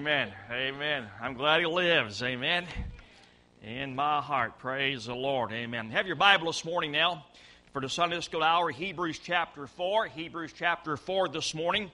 Amen. Amen. I'm glad he lives. Amen. In my heart. Praise the Lord. Amen. Have your Bible this morning now for the Sunday School Hour, Hebrews chapter 4. Hebrews chapter 4 this morning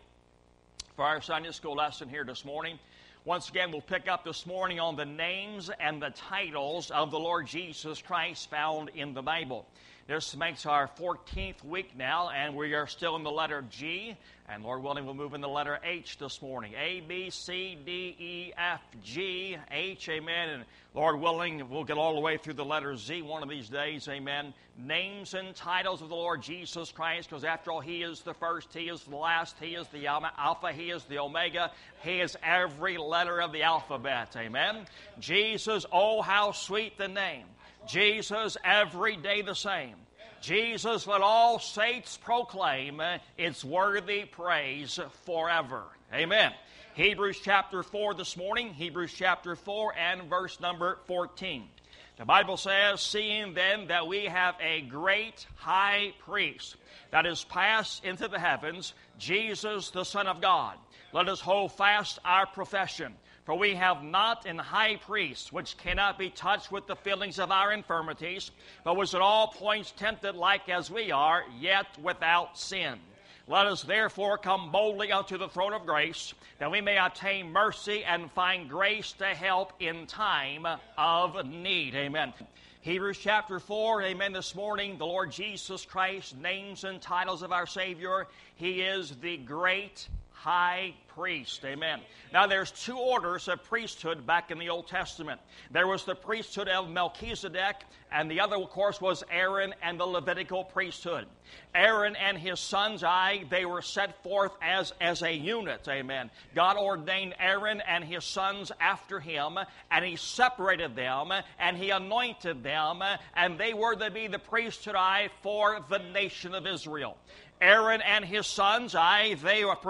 for our Sunday School lesson here this morning. Once again, we'll pick up this morning on the names and the titles of the Lord Jesus Christ found in the Bible. This makes our 14th week now, and we are still in the letter G. And Lord willing, we'll move in the letter H this morning. A, B, C, D, E, F, G, H, amen. And Lord willing, we'll get all the way through the letter Z one of these days, amen. Names and titles of the Lord Jesus Christ, because after all, He is the first, He is the last, He is the Alpha, He is the Omega. He is every letter of the alphabet, amen. Jesus, oh, how sweet the name. Jesus, every day the same. Jesus, let all saints proclaim, it's worthy praise forever. Amen. Hebrews chapter 4 this morning, Hebrews chapter 4 and verse number 14. The Bible says, seeing then that we have a great high priest that is passed into the heavens, Jesus the Son of God, let us hold fast our profession. For we have not an high priest which cannot be touched with the feelings of our infirmities, but was at all points tempted like as we are, yet without sin. Let us therefore come boldly unto the throne of grace, that we may obtain mercy and find grace to help in time of need. Amen. Hebrews chapter 4, amen, this morning, the Lord Jesus Christ, names and titles of our Savior. He is the great high priest. Amen. Now there's two orders of priesthood back in the Old Testament. There was the priesthood of Melchizedek, and the other, of course, was Aaron and the Levitical priesthood. Aaron and his sons, they were set forth as a unit. Amen. God ordained Aaron and his sons after him, and He separated them, and He anointed them, and they were to be the priesthood for the nation of Israel. Aaron and his sons, they were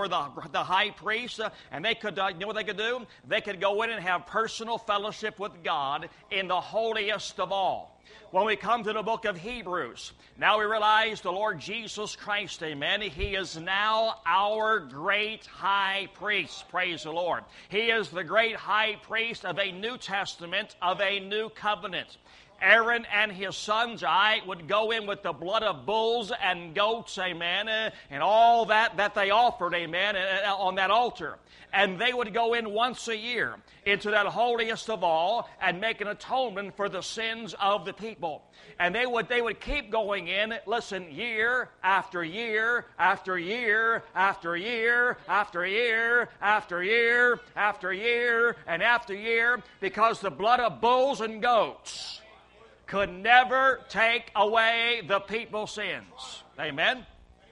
the high priests, and they could, you know what they could do? They could go in and have personal fellowship with God in the holiest of all. When we come to the book of Hebrews, now we realize the Lord Jesus Christ, amen, He is now our great high priest. Praise the Lord. He is the great high priest of a New Testament, of a new covenant. Aaron and his sons, would go in with the blood of bulls and goats, amen, and all that they offered, amen, on that altar. And they would go in once a year into that holiest of all and make an atonement for the sins of the people. And they would keep going in, listen, year after year after year after year after year after year after year and after year, because the blood of bulls and goats could never take away the people's sins. Amen.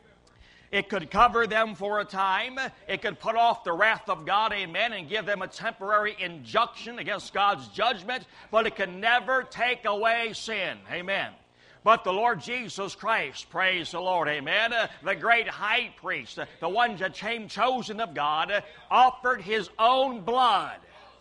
It could cover them for a time. It could put off the wrath of God, amen, and give them a temporary injunction against God's judgment, but it could never take away sin. Amen. But the Lord Jesus Christ, praise the Lord, amen, the great high priest, the one that came chosen of God, offered His own blood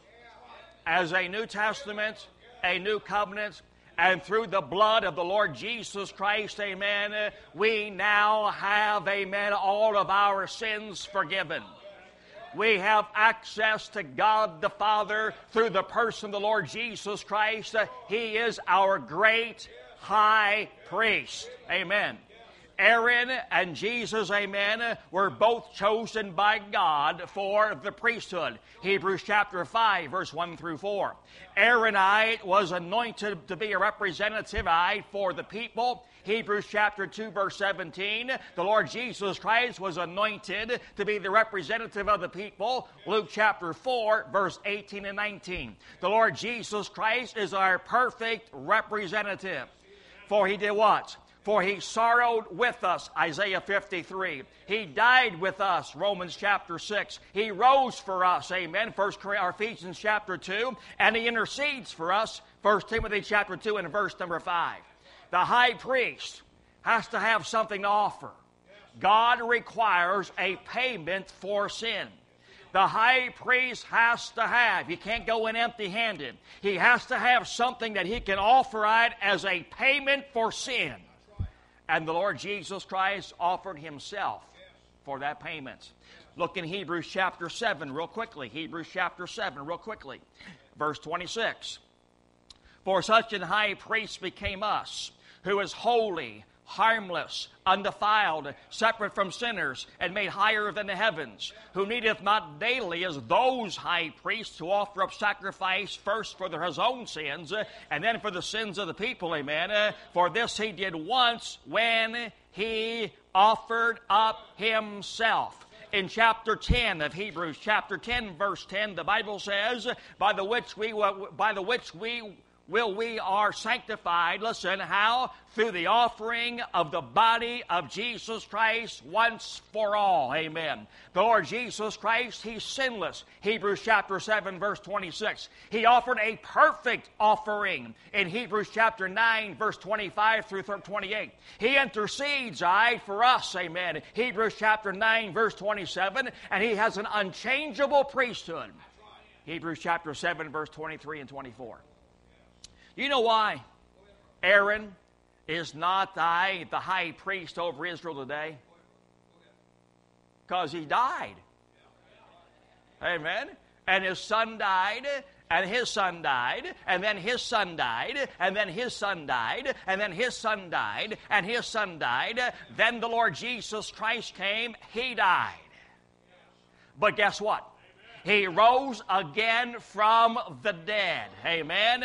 as a New Testament, a new covenant. And through the blood of the Lord Jesus Christ, amen, we now have, amen, all of our sins forgiven. We have access to God the Father through the person of the Lord Jesus Christ. He is our great high priest. Amen. Aaron and Jesus, amen, were both chosen by God for the priesthood. Hebrews chapter 5, verse 1 through 4. Aaron was anointed to be a representative for the people. Hebrews chapter 2, verse 17. The Lord Jesus Christ was anointed to be the representative of the people. Luke chapter 4, verse 18 and 19. The Lord Jesus Christ is our perfect representative. For He did what? For He sorrowed with us, Isaiah 53. He died with us, Romans chapter 6. He rose for us, amen, Ephesians chapter 2. And He intercedes for us, 1 Timothy chapter 2 and verse number 5. The high priest has to have something to offer. God requires a payment for sin. The high priest has to have. He can't go in empty-handed. He has to have something that he can offer as a payment for sin. And the Lord Jesus Christ offered Himself for that payment. Look in Hebrews chapter 7 real quickly. Hebrews chapter 7 real quickly. Verse 26. For such an high priest became us, who is holy, harmless, undefiled, separate from sinners, and made higher than the heavens, who needeth not daily as those high priests to offer up sacrifice first for his own sins, and then for the sins of the people, amen. For this he did once when he offered up himself. In chapter 10 of Hebrews, chapter 10, verse 10, the Bible says, by the which we are sanctified, listen, how? Through the offering of the body of Jesus Christ once for all. Amen. The Lord Jesus Christ, He's sinless. Hebrews chapter 7, verse 26. He offered a perfect offering in Hebrews chapter 9, verse 25 through 28. He intercedes, for us, amen. Hebrews chapter 9, verse 27, and He has an unchangeable priesthood. Hebrews chapter 7, verse 23 and 24. You know why Aaron is not the high priest over Israel today? Because he died. Amen. And his son died, and his son died, and then his son died, and then his son died, and then his son died, and his son died. Then the Lord Jesus Christ came, He died. But guess what? He rose again from the dead. Amen.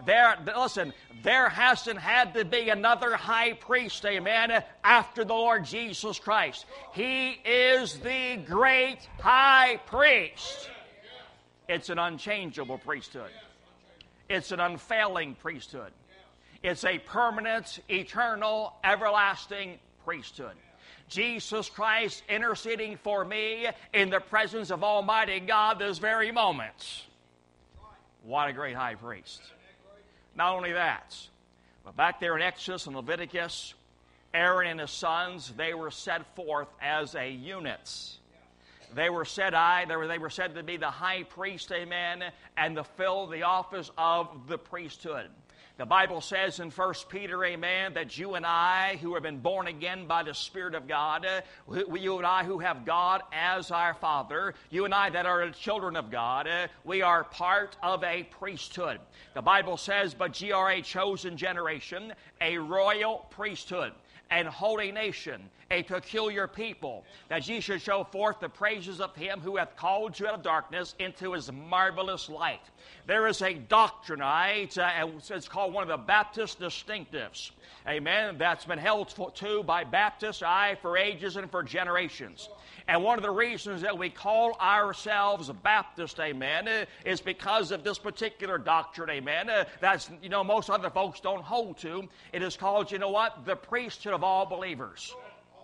There hasn't had to be another high priest, amen, after the Lord Jesus Christ. He is the great high priest. It's an unchangeable priesthood. It's an unfailing priesthood. It's a permanent, eternal, everlasting priesthood. Jesus Christ interceding for me in the presence of Almighty God this very moment. What a great high priest. Not only that, but back there in Exodus and Leviticus, Aaron and his sons, they were set forth as a unit. They were said to be the high priest, amen, and to fill the office of the priesthood. The Bible says in 1 Peter, amen, that you and I who have been born again by the Spirit of God, you and I who have God as our Father, you and I that are children of God, we are part of a priesthood. The Bible says, but ye are a chosen generation, a royal priesthood, and holy nation, a peculiar people, that ye should show forth the praises of Him who hath called you out of darkness into His marvelous light. There is a doctrine, it's called one of the Baptist distinctives, amen, that's been held to by Baptists, for ages and for generations. And one of the reasons that we call ourselves Baptist, amen, is because of this particular doctrine, amen, that's, most other folks don't hold to. It is called, the priesthood of all believers.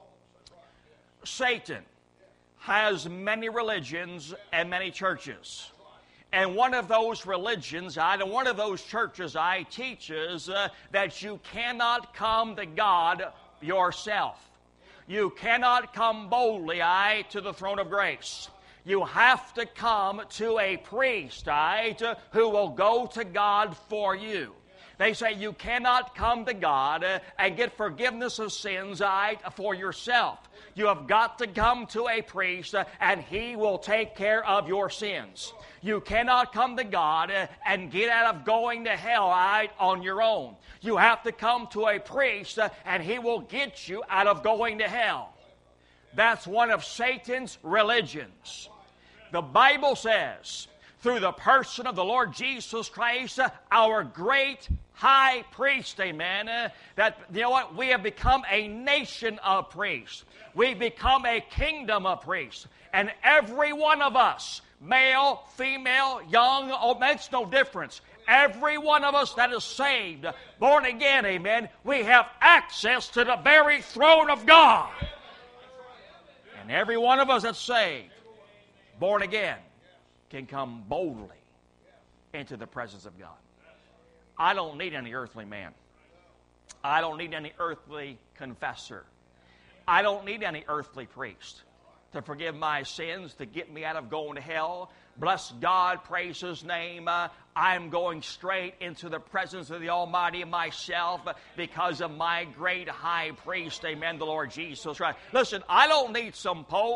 Satan has many religions and many churches. And one of those religions, one of those churches, teaches that you cannot come to God yourself. You cannot come boldly, to the throne of grace. You have to come to a priest, who will go to God for you. They say you cannot come to God and get forgiveness of sins, for yourself. You have got to come to a priest, and he will take care of your sins. You cannot come to God and get out of going to hell, on your own. You have to come to a priest, and he will get you out of going to hell. That's one of Satan's religions. The Bible says, through the person of the Lord Jesus Christ, our great high priest, amen, that, we have become a nation of priests. We've become a kingdom of priests. And every one of us, male, female, young, makes no difference. Every one of us that is saved, born again, amen, we have access to the very throne of God. And every one of us that's saved, born again, can come boldly into the presence of God. I don't need any earthly man. I don't need any earthly confessor. I don't need any earthly priest to forgive my sins, to get me out of going to hell. Bless God, praise His name. I'm going straight into the presence of the Almighty myself because of my great high priest, amen, the Lord Jesus Christ. Listen, I don't need some pope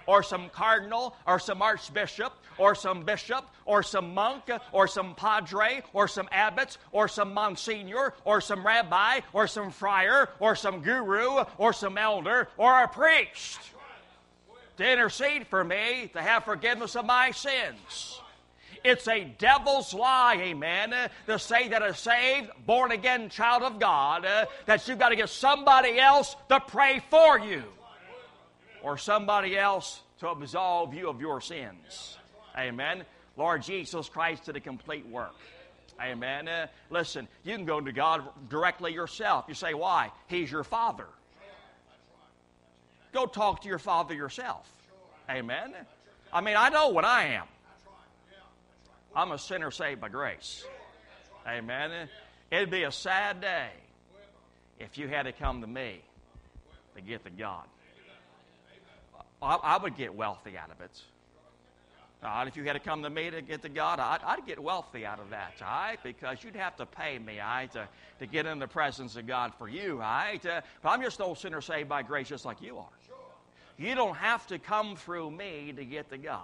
or some cardinal or some archbishop or some bishop or some monk or some padre or some abbot or some monsignor or some rabbi or some friar or some guru or some elder or a priest to intercede for me to have forgiveness of my sins. It's a devil's lie, amen, to say that a saved, born-again child of God, that you've got to get somebody else to pray for you or somebody else to absolve you of your sins. Amen. Lord Jesus Christ did a complete work. Amen. Listen, you can go to God directly yourself. You say, why? He's your Father. Go talk to your Father yourself. Amen. I mean, I know what I am. I'm a sinner saved by grace. Amen. It'd be a sad day if you had to come to me to get to God. I would get wealthy out of it. If you had to come to me to get to God, I'd get wealthy out of that, all right? Because you'd have to pay me, all right, to get in the presence of God for you, all right? But I'm just an old sinner saved by grace just like you are. You don't have to come through me to get to God.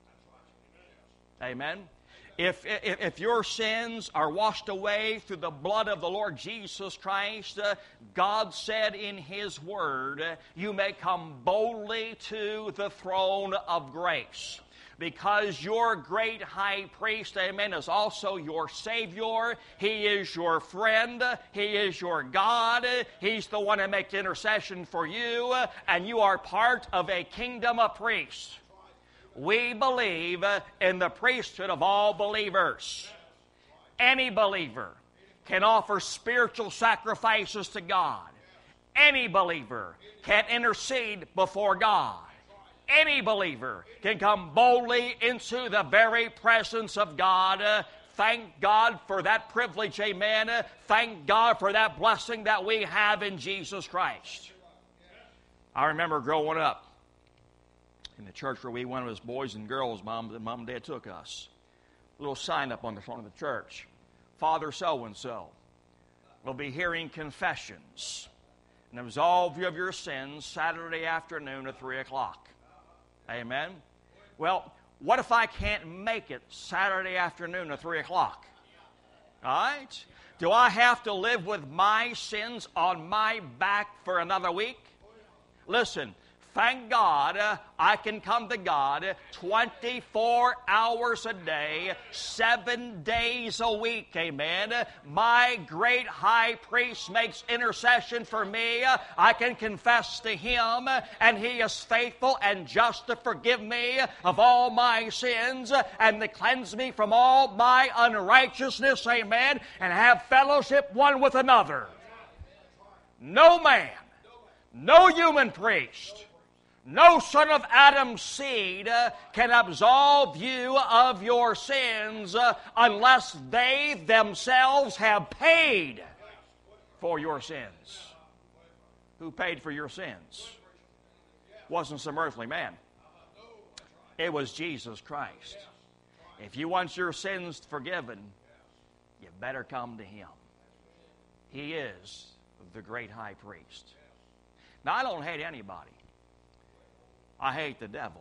Amen? If your sins are washed away through the blood of the Lord Jesus Christ, God said in His Word, you may come boldly to the throne of grace. Because your great high priest, amen, is also your Savior. He is your friend. He is your God. He's the one that makes intercession for you, and you are part of a kingdom of priests. We believe in the priesthood of all believers. Any believer can offer spiritual sacrifices to God. Any believer can intercede before God. Any believer can come boldly into the very presence of God. Thank God for that privilege, amen. Thank God for that blessing that we have in Jesus Christ. I remember growing up in the church where we went as boys and girls, Mom and Dad took us. A little sign up on the front of the church. Father so-and-so will be hearing confessions and absolve you of your sins Saturday afternoon at 3 o'clock. Amen. Well, what if I can't make it Saturday afternoon at 3 o'clock? All right? Do I have to live with my sins on my back for another week? Listen, thank God I can come to God 24 hours a day, 7 days a week, amen. My great high priest makes intercession for me. I can confess to Him, and He is faithful and just to forgive me of all my sins and to cleanse me from all my unrighteousness, amen, and have fellowship one with another. No man, no human priest, no son of Adam's seed can absolve you of your sins unless they themselves have paid for your sins. Who paid for your sins? Wasn't some earthly man. It was Jesus Christ. If you want your sins forgiven, you better come to Him. He is the great high priest. Now, I don't hate anybody. I hate the devil.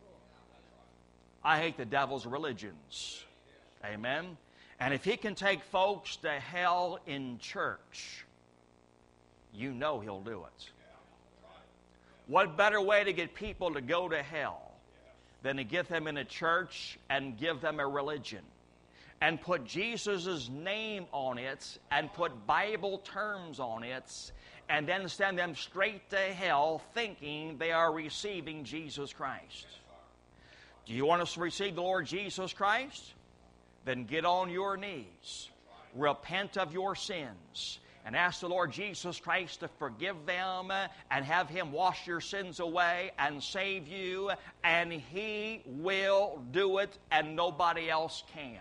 I hate the devil's religions. Amen? And if he can take folks to hell in church, you know he'll do it. What better way to get people to go to hell than to get them in a church and give them a religion and put Jesus' name on it and put Bible terms on it and then send them straight to hell thinking they are receiving Jesus Christ. Do you want us to receive the Lord Jesus Christ? Then get on your knees, repent of your sins, and ask the Lord Jesus Christ to forgive them and have Him wash your sins away and save you, and He will do it and nobody else can.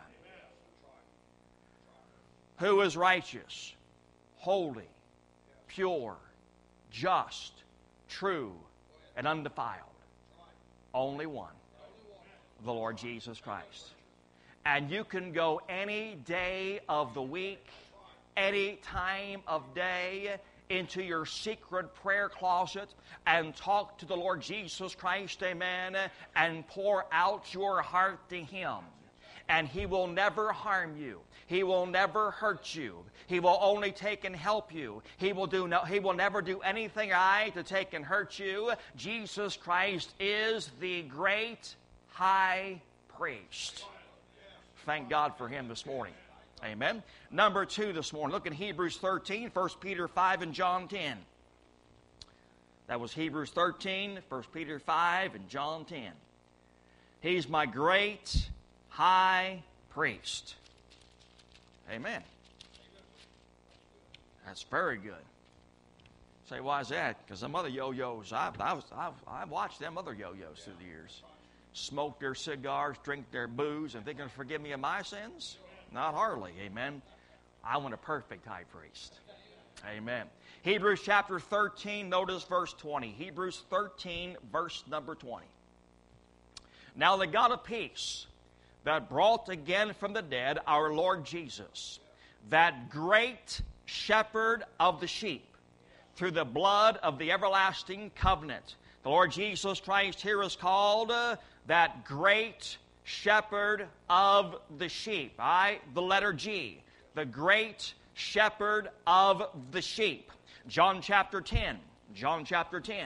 Who is righteous, holy, pure, just, true, and undefiled? Only one, the Lord Jesus Christ. And you can go any day of the week, any time of day, into your secret prayer closet and talk to the Lord Jesus Christ, amen, and pour out your heart to Him. And He will never harm you. He will never hurt you. He will only take and help you. He will never do anything to take and hurt you. Jesus Christ is the great high priest. Thank God for Him this morning. Amen. Number 2 this morning. Look at Hebrews 13, 1 Peter 5, and John 10. That was Hebrews 13, 1 Peter 5, and John 10. He's my great high priest. Amen. That's very good. Say, why is that? Because them other yo-yos, I've watched them other yo-yos through the years. Smoke their cigars, drink their booze, and they're going to forgive me of my sins? Not hardly. Amen. I want a perfect high priest. Amen. Hebrews chapter 13, notice verse 20. Hebrews 13, verse number 20. Now the God of peace, that brought again from the dead our Lord Jesus, that great shepherd of the sheep, through the blood of the everlasting covenant. The Lord Jesus Christ here is called that great shepherd of the sheep. The letter G, the great shepherd of the sheep. John chapter 10. John chapter 10.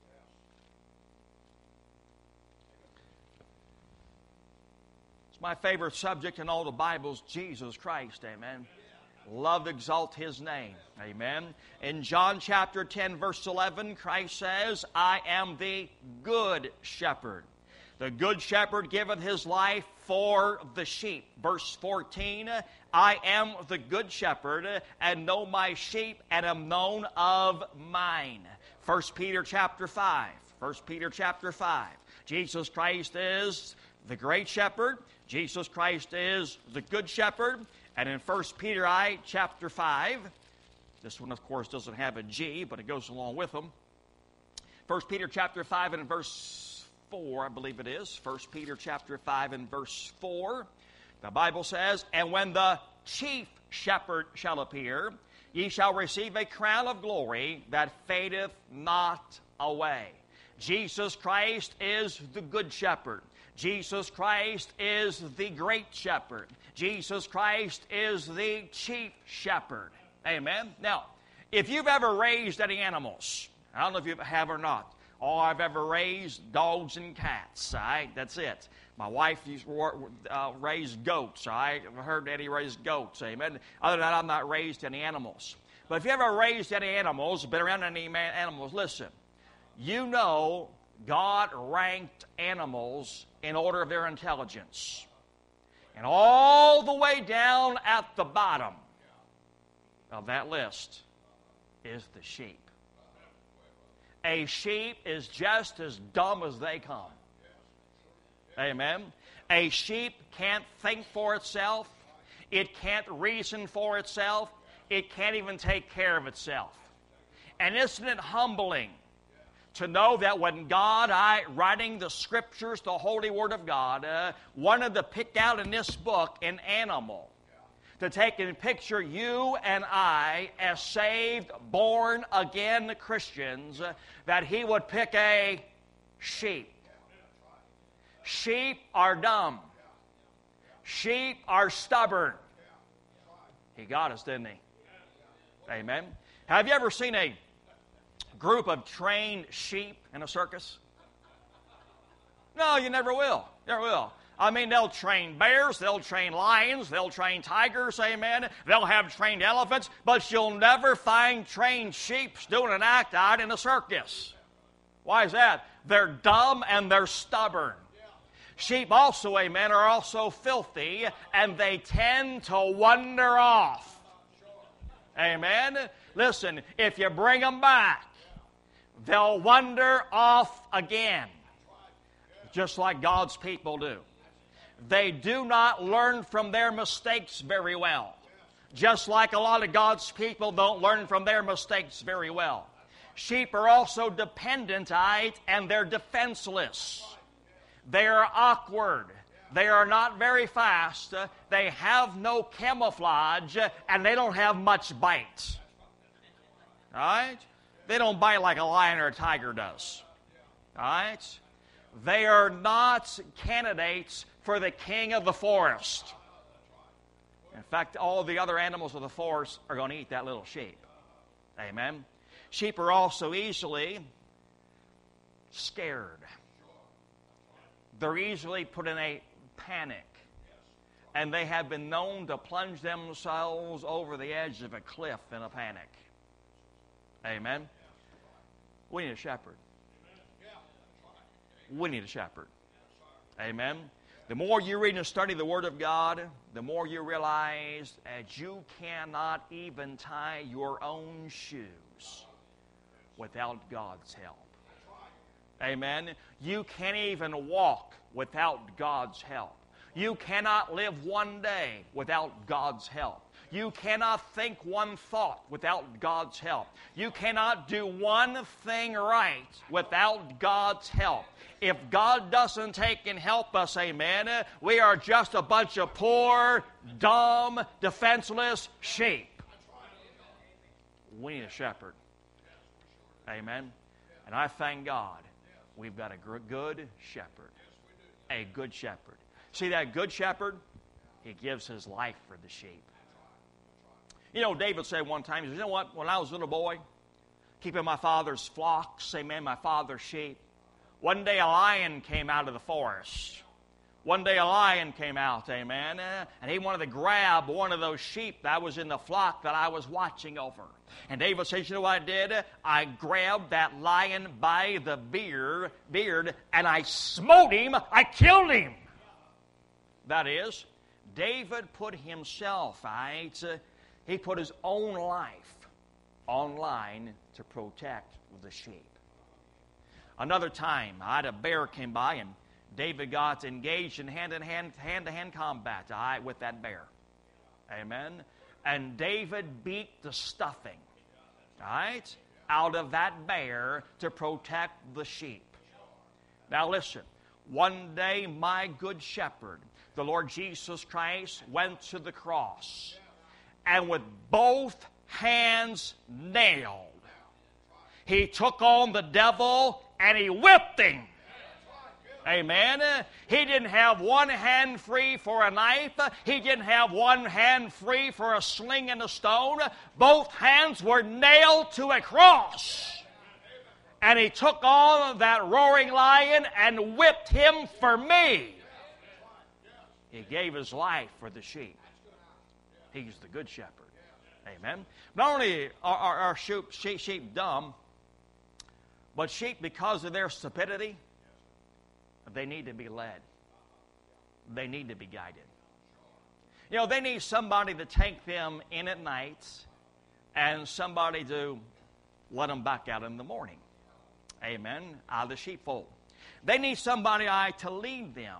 My favorite subject in all the Bible is Jesus Christ, amen. Love to exalt His name, amen. In John chapter 10, verse 11, Christ says, I am the good shepherd. The good shepherd giveth his life for the sheep. Verse 14, I am the good shepherd, and know my sheep, and am known of mine. 1 Peter chapter 5. 1 Peter chapter 5. Jesus Christ is the great shepherd. Jesus Christ is the good shepherd. And in 1 Peter chapter 5, this one, of course, doesn't have a G, but it goes along with them. 1 Peter chapter 5 and verse 4, I believe it is. 1 Peter chapter 5 and verse 4. The Bible says, and when the chief shepherd shall appear, ye shall receive a crown of glory that fadeth not away. Jesus Christ is the good shepherd. Jesus Christ is the great shepherd. Jesus Christ is the chief shepherd. Amen. Now, if you've ever raised any animals, I don't know if you have or not. Oh, I've ever raised dogs and cats. All right, that's it. My wife used to raise goats. All right, I've heard Eddie raise goats. Amen. Other than that, I've not raised any animals. But if you ever raised any animals, been around any animals, listen. You know God ranked animals in order of their intelligence. And all the way down at the bottom of that list is the sheep. A sheep is just as dumb as they come. Amen. A sheep can't think for itself. It can't reason for itself. It can't even take care of itself. And isn't it humbling to know that when God, writing the Scriptures, the Holy Word of God, wanted to pick out in this book an animal to take and picture you and I as saved, born-again Christians, that He would pick a sheep. Sheep are dumb. Sheep are stubborn. He got us, didn't He? Amen. Have you ever seen a group of trained sheep in a circus? No, you never will. Never will. I mean, they'll train bears, they'll train lions, they'll train tigers, amen. They'll have trained elephants, but you'll never find trained sheep doing an act out in a circus. Why is that? They're dumb and they're stubborn. Sheep also, amen, are also filthy, and they tend to wander off. Amen. Listen, if you bring them back, they'll wander off again, just like God's people do. They do not learn from their mistakes very well, just like a lot of God's people don't learn from their mistakes very well. Sheep are also dependent, and they're defenseless. They are awkward. They are not very fast. They have no camouflage, and they don't have much bite. All right? They don't bite like a lion or a tiger does. All right? They are not candidates for the king of the forest. In fact, all the other animals of the forest are going to eat that little sheep. Amen? Sheep are also easily scared. They're easily put in a panic. And they have been known to plunge themselves over the edge of a cliff in a panic. Amen? We need a shepherd. We need a shepherd. Amen? The more you read and study the Word of God, the more you realize that you cannot even tie your own shoes without God's help. Amen? You can't even walk without God's help. You cannot live one day without God's help. You cannot think one thought without God's help. You cannot do one thing right without God's help. If God doesn't take and help us, amen, we are just a bunch of poor, dumb, defenseless sheep. We need a shepherd. Amen. And I thank God we've got a good shepherd. A good shepherd. See that good shepherd? He gives his life for the sheep. You know, David said one time, he said, you know what, when I was a little boy, keeping my father's flocks, amen, my father's sheep, one day a lion came out of the forest. One day a lion came out, amen, and he wanted to grab one of those sheep that was in the flock that I was watching over. And David says, you know what I did? I grabbed that lion by the beard, and I smote him, I killed him. That is, David put himself, he put his own life on line to protect the sheep. Another time, a bear came by, and David got engaged in hand-to-hand combat with that bear. Amen. And David beat the stuffing, out of that bear to protect the sheep. Now listen, one day my good shepherd, the Lord Jesus Christ, went to the cross, and with both hands nailed, he took on the devil and he whipped him. Amen. He didn't have one hand free for a knife. He didn't have one hand free for a sling and a stone. Both hands were nailed to a cross. And he took on that roaring lion and whipped him for me. He gave his life for the sheep. He's the good shepherd. Amen. Not only are sheep dumb, but sheep, because of their stupidity, they need to be led. They need to be guided. You know, they need somebody to take them in at night and somebody to let them back out in the morning. Amen. Out of the sheepfold. They need somebody to lead them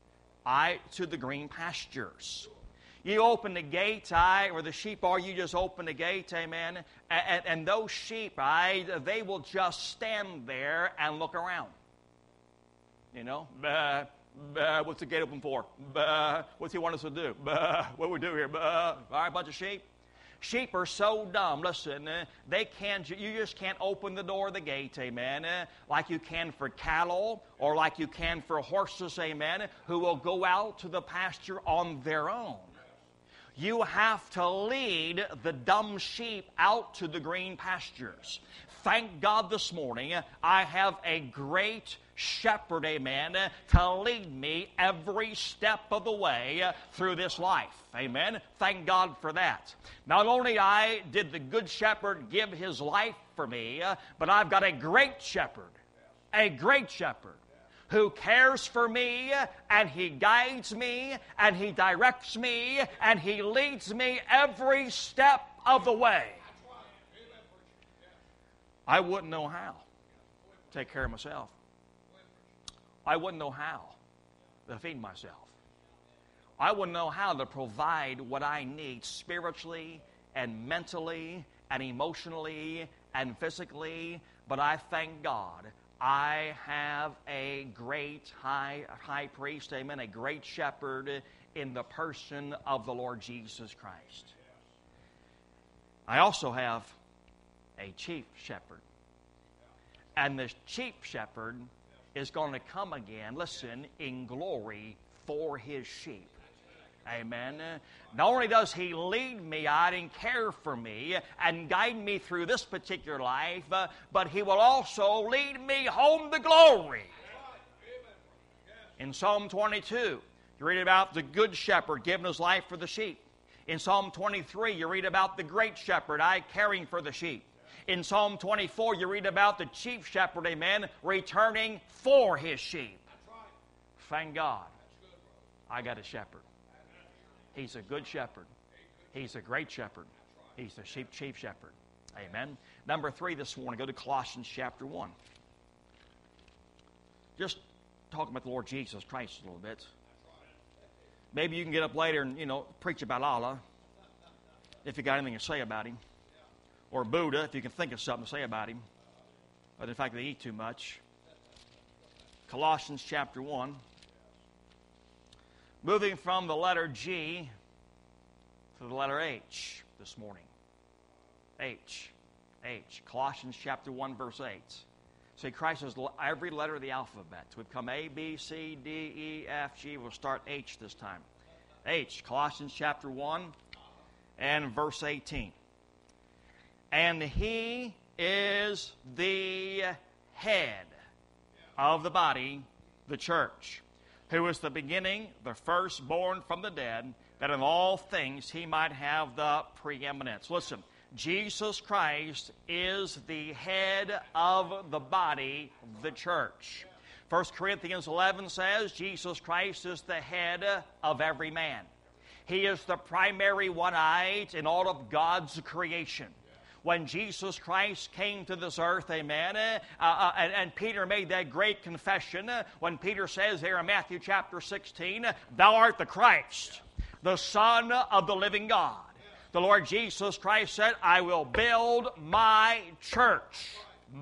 to the green pastures. You open the gate, where the sheep are, you just open the gate, amen. And those sheep, they will just stand there and look around. You know, what's the gate open for? What's he want us to do? What do we do here? All right, bunch of sheep. Sheep are so dumb. Listen, you just can't open the door of the gate, amen, like you can for cattle or like you can for horses, amen, who will go out to the pasture on their own. You have to lead the dumb sheep out to the green pastures. Thank God this morning I have a great shepherd, amen, to lead me every step of the way through this life. Amen. Thank God for that. Not only did the good shepherd give his life for me, but I've got a great shepherd who cares for me, and he guides me, and he directs me, and he leads me every step of the way. I wouldn't know how to take care of myself. I wouldn't know how to feed myself. I wouldn't know how to provide what I need spiritually and mentally and emotionally and physically, but I thank God I have a great high priest, amen, a great shepherd in the person of the Lord Jesus Christ. I also have a chief shepherd. And the chief shepherd is going to come again, listen, in glory for his sheep. Amen. Not only does he lead me out and care for me and guide me through this particular life, but he will also lead me home to glory. In Psalm 22, you read about the good shepherd giving his life for the sheep. In Psalm 23, you read about the great shepherd, caring for the sheep. In Psalm 24, you read about the chief shepherd, amen, returning for his sheep. Thank God, I got a shepherd. He's a good shepherd. He's a great shepherd. He's the chief shepherd. Amen. Number 3 this morning, go to Colossians chapter 1. Just talking about the Lord Jesus Christ a little bit. Maybe you can get up later and, preach about Allah, if you got anything to say about him. Or Buddha, if you can think of something to say about him. But in fact, they eat too much. Colossians chapter 1. Moving from the letter G to the letter H this morning. H. Colossians chapter 1, verse 8. See, Christ has every letter of the alphabet. We've come A, B, C, D, E, F, G. We'll start H this time. H. Colossians chapter 1 and verse 18. And he is the head of the body, the church, who is the beginning, the firstborn from the dead, that in all things he might have the preeminence. Listen, Jesus Christ is the head of the body, the church. 1 Corinthians 11 says Jesus Christ is the head of every man. He is the primary one-eyed in all of God's creation. When Jesus Christ came to this earth, amen, and Peter made that great confession, when Peter says there in Matthew chapter 16, thou art the Christ, the Son of the living God. The Lord Jesus Christ said, I will build my church,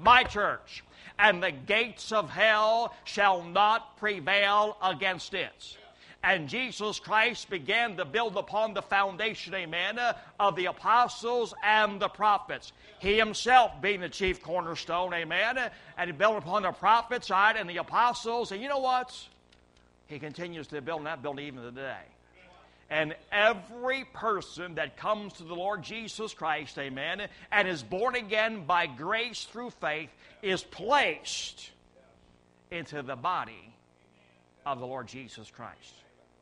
and the gates of hell shall not prevail against it. And Jesus Christ began to build upon the foundation, amen, of the apostles and the prophets. He himself being the chief cornerstone, amen, and he built upon the prophets side and the apostles. And you know what? He continues to build that building even today. And every person that comes to the Lord Jesus Christ, amen, and is born again by grace through faith is placed into the body of the Lord Jesus Christ.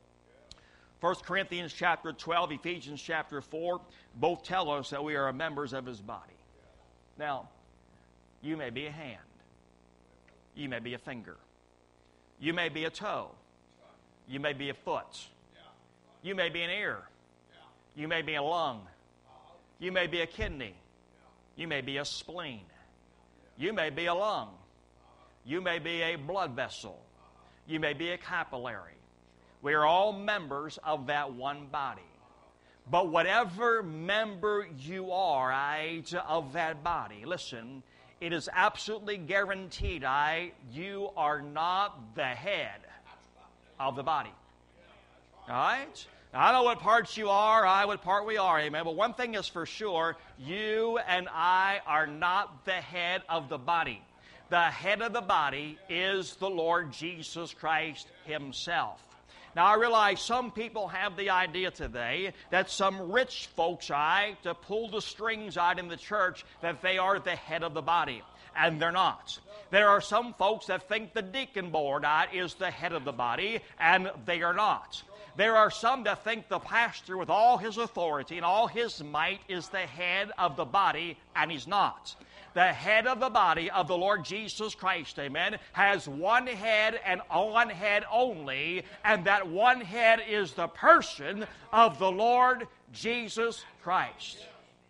1 Corinthians chapter 12, Ephesians chapter 4, both tell us that we are members of his body. Now, you may be a hand. You may be a finger. You may be a toe. You may be a foot. You may be an ear. You may be a lung. You may be a kidney. You may be a spleen. You may be a lung. You may be a blood vessel. You may be a capillary. We are all members of that one body. But whatever member you are of that body, listen, it is absolutely guaranteed you are not the head of the body. All right? Now, I know what parts you are, what part we are, amen. But one thing is for sure, you and I are not the head of the body. The head of the body is the Lord Jesus Christ himself. Now, I realize some people have the idea today that some rich folks, to pull the strings out in the church, that they are the head of the body. And they're not. There are some folks that think the deacon board is the head of the body, and they are not. There are some that think the pastor with all his authority and all his might is the head of the body, and he's not. The head of the body of the Lord Jesus Christ, amen, has one head and one head only, and that one head is the person of the Lord Jesus Christ.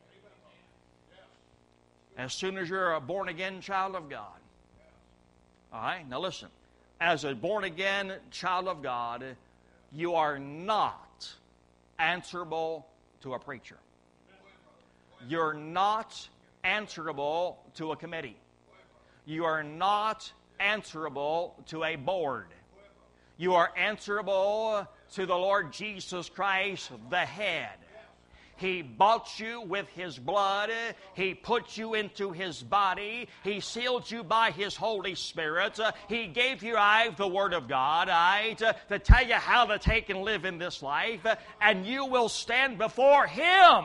As soon as you're a born-again child of God, all right, now listen, as a born-again child of God, you are not answerable to a preacher. You're not answerable to a committee. You are not answerable to a board. You are answerable to the Lord Jesus Christ, the head. He bought you with His blood. He put you into His body. He sealed you by His Holy Spirit. He gave you the Word of God, to tell you how to take and live in this life. And you will stand before Him,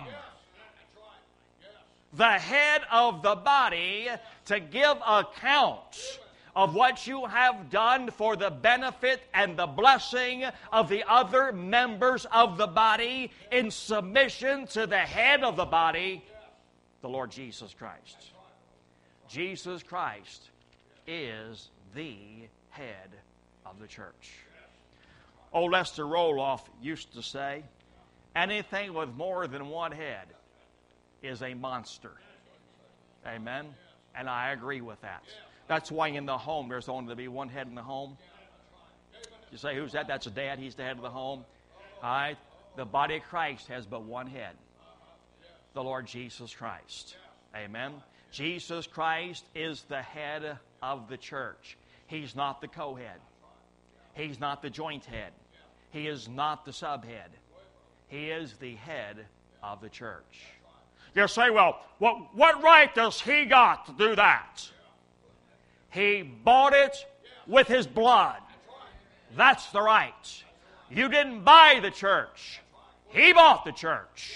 the head of the body, to give account of what you have done for the benefit and the blessing of the other members of the body in submission to the head of the body, the Lord Jesus Christ. Jesus Christ is the head of the church. Old Lester Roloff used to say, anything with more than one head is a monster. Amen? And I agree with that. That's why in the home there's only to be one head in the home. You say, who's that? That's a dad. He's the head of the home. All right? The body of Christ has but one head. The Lord Jesus Christ. Amen? Jesus Christ is the head of the church. He's not the co-head. He's not the joint head. He is not the subhead. He is the head of the church. You say, well, what right does He got to do that? He bought it with His blood. That's the right. You didn't buy the church. He bought the church.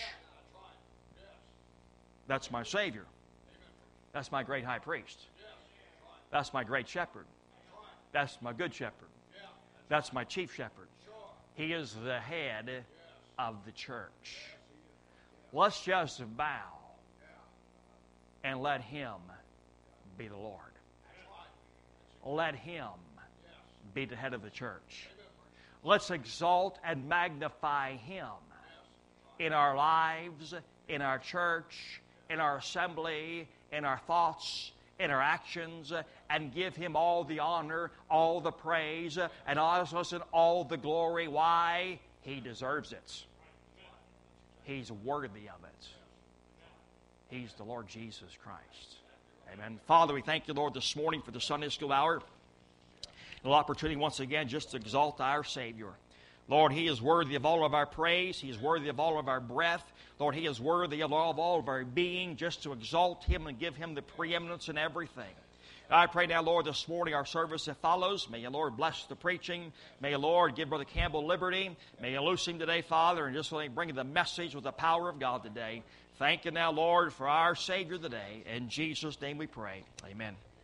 That's my Savior. That's my great high priest. That's my great shepherd. That's my good shepherd. That's my chief shepherd. He is the head of the church. Let's just bow and let Him be the Lord. Let Him be the head of the church. Let's exalt and magnify Him in our lives, in our church, in our assembly, in our thoughts, in our actions, and give Him all the honor, all the praise, and also all the glory. Why? He deserves it. He's worthy of it. He's the Lord Jesus Christ. Amen. Father, we thank You, Lord, this morning for the Sunday School Hour. An opportunity once again just to exalt our Savior. Lord, He is worthy of all of our praise. He is worthy of all of our breath. Lord, He is worthy of all of our being, just to exalt Him and give Him the preeminence in everything. I pray now, Lord, this morning our service that follows, may You, Lord, bless the preaching. May You, Lord, give Brother Campbell liberty. May You loose him today, Father, and just let him bring the message with the power of God today. Thank You now, Lord, for our Savior today. In Jesus' name we pray. Amen.